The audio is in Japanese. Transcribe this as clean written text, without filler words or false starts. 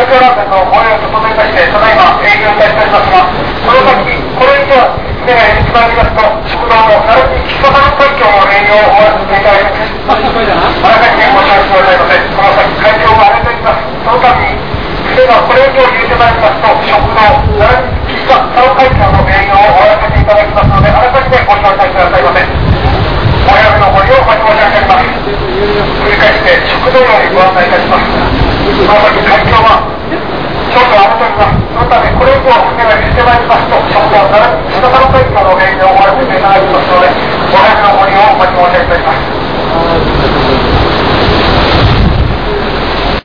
京ラーメンのご用意と整いまして、ただいま営業いたしておりますが、この先、これ以上船が入れてまいりますと、食堂の並びに喫茶店海峡の営業を終わらせていただきます。あらかじめご承知くださいませ。この先、海峡が荒れております。そのために、船がこれ以上入れてまいりますと、食堂、並びに喫茶店海峡の営業を終わらせていただきますので、あらかじめご承知くださいませ。お早めのご利用を申し上げます。繰り返して食堂よりご案内いたします。この先海峡は少々荒れております。そのためこれ以上船が入れてまいりますと、食堂、並びに喫茶店海峡の営業を終わらせていただきます。